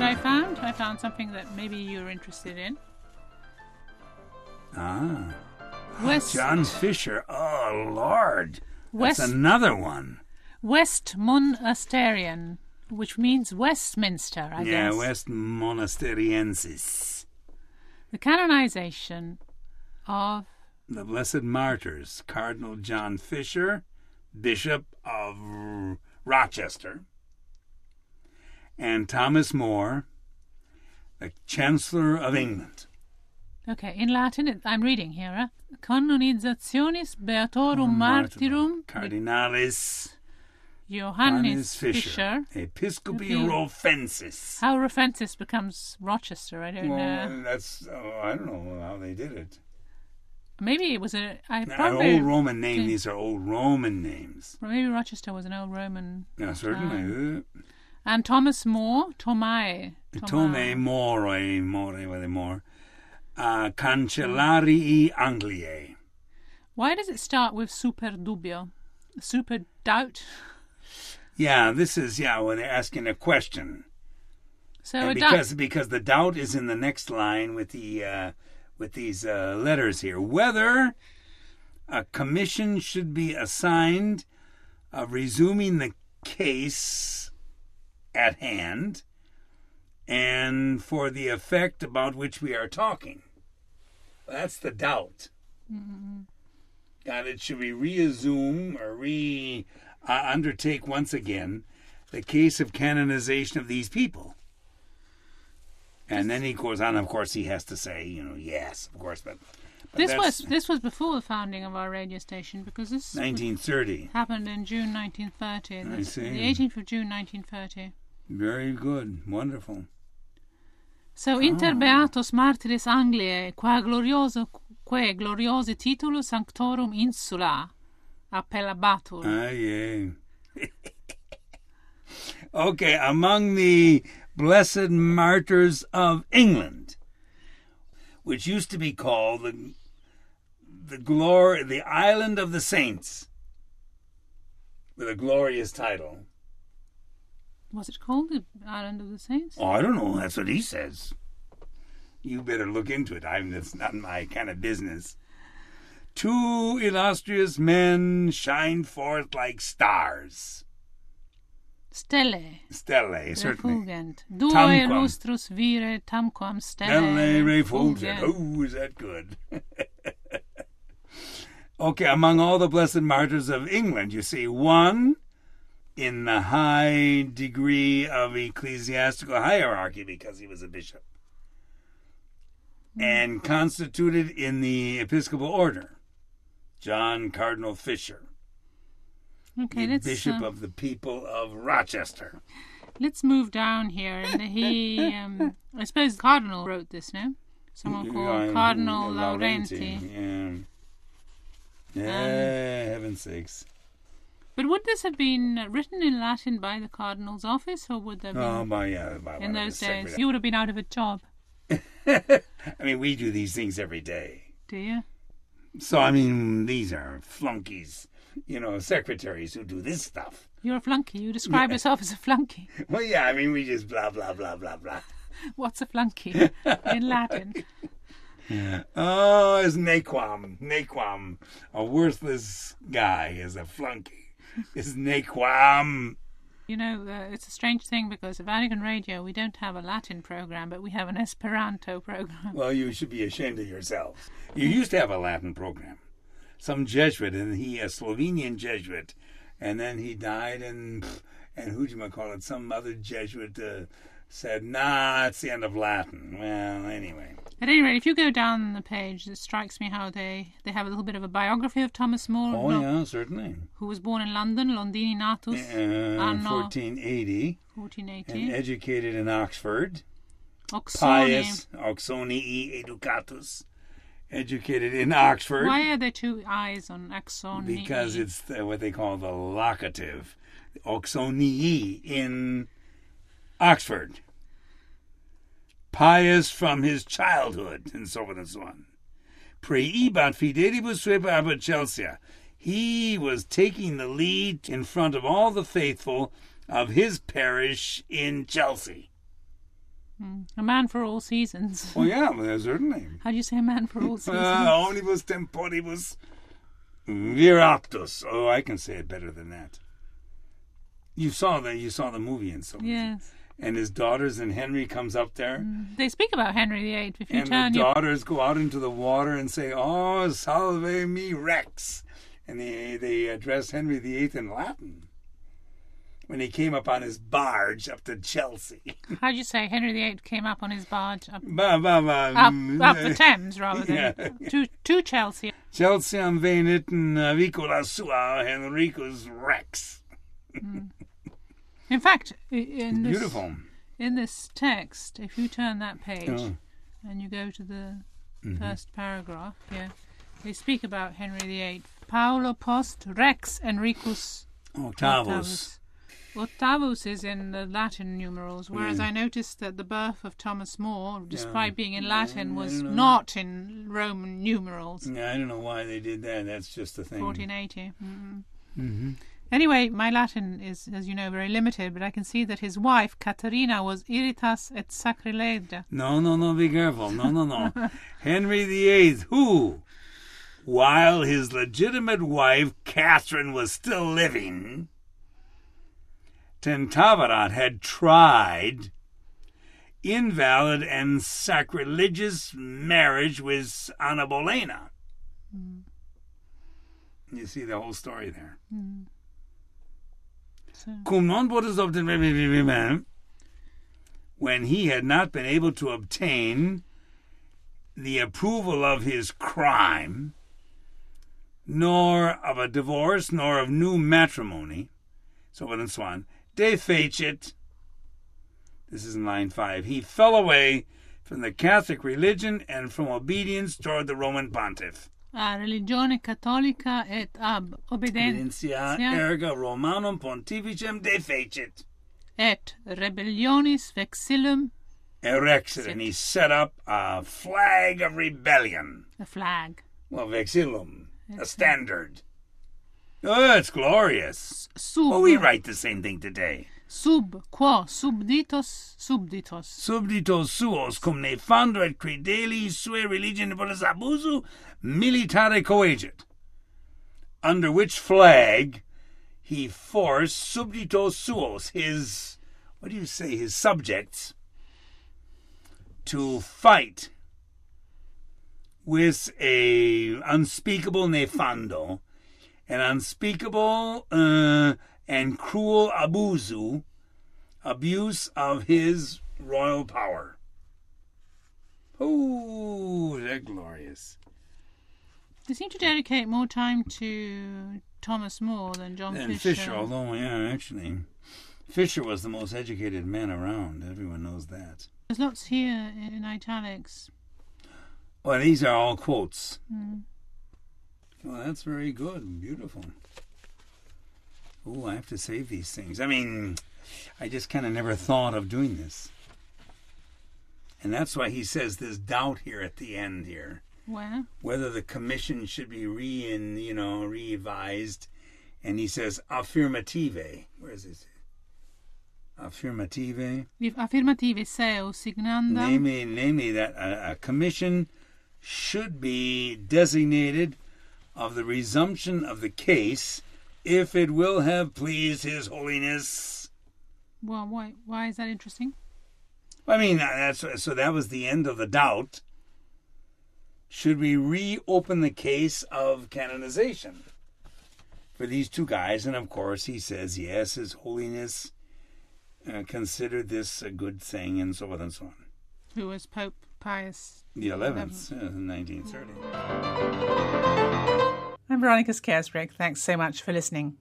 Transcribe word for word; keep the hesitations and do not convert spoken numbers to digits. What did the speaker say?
what I found? I found something that maybe you're interested in. Ah. West, John Fisher. Oh, Lord. West, That's another one. Westmonasterian, which means Westminster, I yeah, guess. Yeah, Westmonasteriensis. The canonization of the Blessed Martyrs, Cardinal John Fisher, Bishop of Rochester, and Thomas More, the Chancellor of England. Okay, in Latin, I'm reading here. Huh? Canonizzationis Beatorum Martyrum Cardinalis Johannes Fisher, Fisher Episcopi Rofensis. How Rofensis becomes Rochester, I don't well, know. That's, oh, I don't know how they did it. Maybe it was a... I now, probably, an old Roman name. Okay. These are old Roman names. Well, maybe Rochester was an old Roman... Yeah, certainly. Uh, and Thomas More, Tomae. Tome More, More, More, More. Uh, Cancellarii Angliae. Why does it start with super dubio? Super doubt? Yeah, this is, yeah, when they're asking a question. So and a because doubt. because the doubt is in the next line with the uh, with these uh, letters here. Whether a commission should be assigned of resuming the case at hand and for the effect about which we are talking. That's the doubt. Mm-hmm. That it should be reassume or re uh, undertake once again the case of canonization of these people. And then he goes on, of course, he has to say, you know, yes, of course, but, but this was this was before the founding of our radio station, because this nineteen thirty happened in June nineteen thirty. I see. The eighteenth of June nineteen thirty. Very good, wonderful. So, inter beatos martyris Angliae, qua glorioso, que gloriosi titulus sanctorum insula appellabatur. Ah, yeah. Okay, among the Blessed Martyrs of England, which used to be called the the glory, the Island of the Saints, with a glorious title. Was it called the Island of the Saints? Oh, I don't know. That's what he says. You better look into it. I mean, that's not my kind of business. Two illustrious men shine forth like stars. Stelle. Stelle, certainly. Refugent. Due Tamquam. lustrus vire tamquam stelle. Stelle refugent. Oh, is that good? Okay, among all the Blessed Martyrs of England, you see one in the high degree of ecclesiastical hierarchy because he was a bishop, mm. and constituted in the Episcopal order, John Cardinal Fisher, okay, the let's, Bishop uh, of the people of Rochester. Let's move down here. And he, um, I suppose, the Cardinal wrote this, no? Someone called uh, Cardinal Laurenti. Laurenti. Yeah, yeah, um, heaven's sakes. But would this have been written in Latin by the Cardinal's office, or would there be... Oh, by, yeah, by in those days, secretary. you would have been out of a job. I mean, we do these things every day. Do you? So, I mean, these are flunkies, you know, secretaries who do this stuff. You're a flunky. You describe yeah. yourself as a flunky. Well, yeah, I mean, we just blah, blah, blah, blah, blah. What's a flunky in Latin? Yeah. Oh, it's Naquam. Naquam. A worthless guy is a flunky. It's Naquam. You know, uh, it's a strange thing because at Vatican Radio we don't have a Latin program, but we have an Esperanto program. Well, you should be ashamed of yourselves. You used to have a Latin program. Some Jesuit, and he, a Slovenian Jesuit, and then he died, and and who'd you call it? Some other Jesuit uh, said, nah, it's the end of Latin. Well, anyway. At any rate, if you go down the page, it strikes me how they, they have a little bit of a biography of Thomas More. Oh, no, yeah, certainly. Who was born in London, Londini natus. Uh, anno fourteen eighty. fourteen eighty. And educated in Oxford. Oxoni. Pius, Oxonii educatus. Educated in Oxford. Why are there two eyes on Oxoni? Because it's the, what they call the locative. Oxonii in Oxford. Pious from his childhood, and so on and so on. Preibat fidelibus suepa ab Chelsea. He was taking the lead in front of all the faithful of his parish in Chelsea. Mm. A man for all seasons. Oh, yeah, well, certainly. How do you say a man for all seasons? Uh, omnibus temporibus viratus. Oh, I can say it better than that. You saw the you saw the movie and so on. Yes. And his daughters and Henry comes up there. Mm. They speak about Henry the Eighth. If you and turn the your... daughters go out into the water and say, "Oh, salve me Rex," and they they address Henry the Eighth in Latin when he came up on his barge up to Chelsea. How do you say Henry the Eighth came up on his barge up, Ba, ba, ba, up, mm, up the Thames rather than yeah. to to Chelsea? Chelsea am venit navicola sua Henricus Rex. Mm. In fact, in this, Beautiful. in this text, if you turn that page Oh. and you go to the Mhm. first paragraph, yeah, they speak about Henry the Eighth. Paulo post Rex Enricus Octavus. Octavus is in the Latin numerals, whereas Mm. I noticed that the birth of Thomas More, despite Yeah. being in Latin, Yeah, I was don't know. not in Roman numerals. Yeah, I don't know why they did that. That's just the thing. fourteen eighty. Mm-mm. Mm-hmm. Anyway, my Latin is, as you know, very limited, but I can see that his wife, Caterina, was irritas et sacrilegia. No, no, no, be careful. No, no, no. Henry the Eighth, who, while his legitimate wife, Catherine, was still living, Tentavarat had tried invalid and sacrilegious marriage with Anna Bolena. Mm. You see the whole story there. Mm. So, Cum non potus obtenere, when he had not been able to obtain the approval of his crime, nor of a divorce, nor of new matrimony, so on and so on, de fecit, this is in line five, he fell away from the Catholic religion and from obedience toward the Roman pontiff. a religione cattolica et ab Obedientia obedientia erga Romanum pontificem de fecit. et rebellionis vexillum, Erexit, and he set up a flag of rebellion. a flag. Well, vexillum, a It's- standard. Oh, it's glorious. Sub, Well, we write the same thing today. sub quo subditos subditos. Subditos suos cum nefando et credeli sue religionibus abusu militare coegit. Under which flag he forced subditos suos, his, what do you say, his subjects, to fight with a unspeakable nefando, an unspeakable uh, and cruel abusu, abuse of his royal power. Oh, they're glorious. They seem to dedicate more time to Thomas More than John And Fisher. Fisher, although, yeah, actually, Fisher was the most educated man around. Everyone knows that. There's lots here in italics. Well, these are all quotes. Mm. Well, that's very good. Beautiful. Oh, I have to save these things. I mean, I just kind of never thought of doing this. And that's why he says this doubt here at the end here. Where? Whether the commission should be re in, you know, revised. And he says affirmative. Where is it? Affirmative. If affirmative seu signandam. Namely, namely that a, a commission should be designated of the resumption of the case if it will have pleased His Holiness. Well, why? Why is that interesting? I mean, that's so that was the end of the doubt. Should we reopen the case of canonization for these two guys? And of course, he says yes, His Holiness uh, considered this a good thing, and so forth and so on. Who was Pope Pius The eleventh, uh, nineteen thirty. I'm Veronica Scaresbrick. Thanks so much for listening.